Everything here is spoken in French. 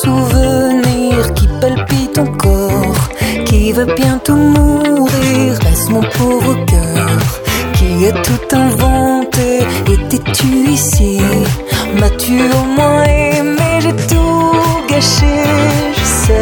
souvenir qui palpite encore, qui va bientôt mourir. Est-ce mon pauvre cœur qui a tout inventé? Étais-tu ici? M'as-tu au moins aimé? J'ai tout gâché.